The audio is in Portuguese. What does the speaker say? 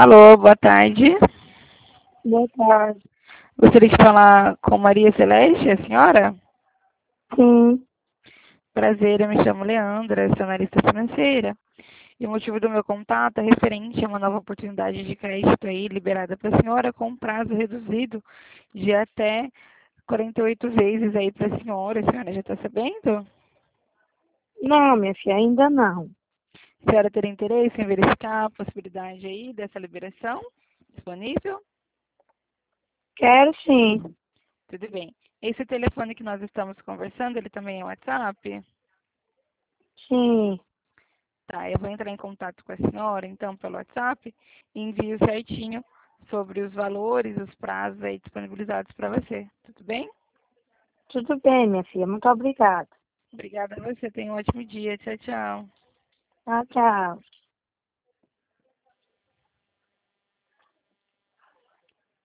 Alô, boa tarde. Boa tarde. Gostaria de falar com Maria Celeste, a senhora? Sim. Prazer, eu me chamo Leandra, sou analista financeira. E o motivo do meu contato é referente a uma nova oportunidade de crédito aí liberada para a senhora com um prazo reduzido de até 48 vezes aí para a senhora já está sabendo? Não, minha filha, ainda não. A senhora teria interesse em verificar a possibilidade aí dessa liberação disponível? Quero sim. Tudo bem. Esse telefone que nós estamos conversando, ele também é WhatsApp? Sim. Tá, eu vou entrar em contato com a senhora, então, pelo WhatsApp, e envio certinho sobre os valores, os prazos aí disponibilizados para você. Tudo bem? Tudo bem, minha filha. Muito obrigada. Obrigada a você. Tenha um ótimo dia. Tchau, tchau. Tchau, tchau.